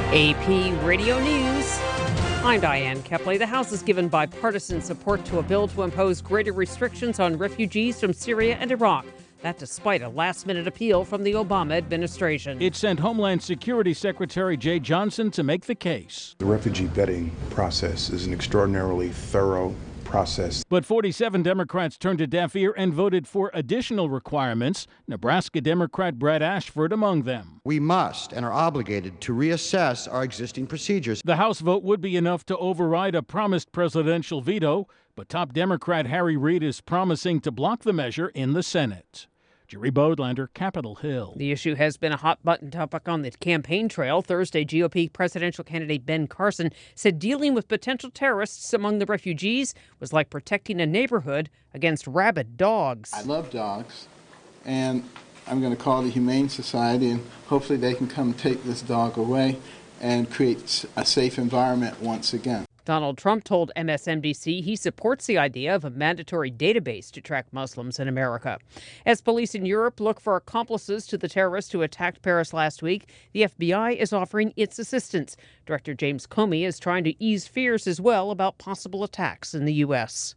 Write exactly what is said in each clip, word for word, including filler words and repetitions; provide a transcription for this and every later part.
A P Radio News. I'm Diane Kepley. The House has given bipartisan support to a bill to impose greater restrictions on refugees from Syria and Iraq. That despite a last-minute appeal from the Obama administration. It sent Homeland Security Secretary Jeh Johnson to make the case. The refugee vetting process is an extraordinarily thorough process. But forty-seven Democrats turned a deaf ear and voted for additional requirements, Nebraska Democrat Brad Ashford among them. We must and are obligated to reassess our existing procedures. The House vote would be enough to override a promised presidential veto, but top Democrat Harry Reid is promising to block the measure in the Senate. Jerry Bodlander, Capitol Hill. The issue has been a hot-button topic on the campaign trail. Thursday, G O P presidential candidate Ben Carson said dealing with potential terrorists among the refugees was like protecting a neighborhood against rabid dogs. I love dogs, and I'm going to call the Humane Society, and hopefully they can come take this dog away and create a safe environment once again. Donald Trump told M S N B C he supports the idea of a mandatory database to track Muslims in America. As police in Europe look for accomplices to the terrorists who attacked Paris last week, the F B I is offering its assistance. Director James Comey is trying to ease fears as well about possible attacks in the U S.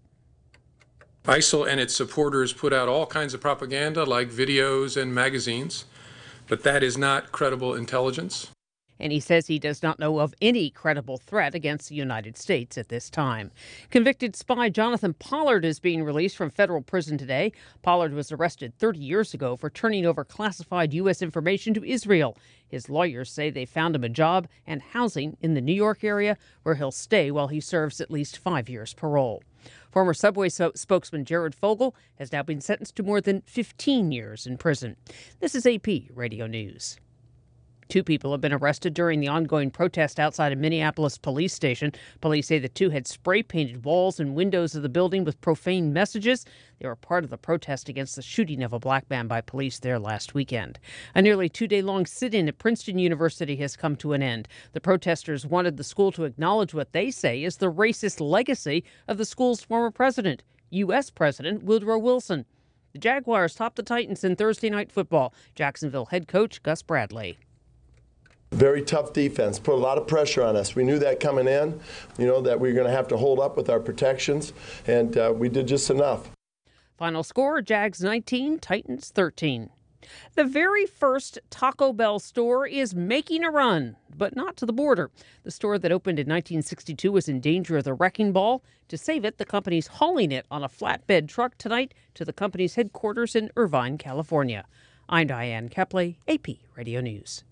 ISIL and its supporters put out all kinds of propaganda like videos and magazines, but that is not credible intelligence. And he says he does not know of any credible threat against the United States at this time. Convicted spy Jonathan Pollard is being released from federal prison today. Pollard was arrested thirty years ago for turning over classified U S information to Israel. His lawyers say they found him a job and housing in the New York area where he'll stay while he serves at least five years parole. Former Subway so- spokesman Jared Fogle has now been sentenced to more than fifteen years in prison. This is A P Radio News. Two people have been arrested during the ongoing protest outside a Minneapolis police station. Police say the two had spray-painted walls and windows of the building with profane messages. They were part of the protest against the shooting of a black man by police there last weekend. A nearly two-day-long sit-in at Princeton University has come to an end. The protesters wanted the school to acknowledge what they say is the racist legacy of the school's former president, U S President Woodrow Wilson. The Jaguars topped the Titans in Thursday night football. Jacksonville head coach Gus Bradley. Very tough defense, put a lot of pressure on us. We knew that coming in, you know, that we were going to have to hold up with our protections, and uh, we did just enough. Final score, Jags nineteen, Titans thirteen. The very first Taco Bell store is making a run, but not to the border. The store that opened in nineteen sixty-two was in danger of the wrecking ball. To save it, the company's hauling it on a flatbed truck tonight to the company's headquarters in Irvine, California. I'm Diane Kepley, A P Radio News.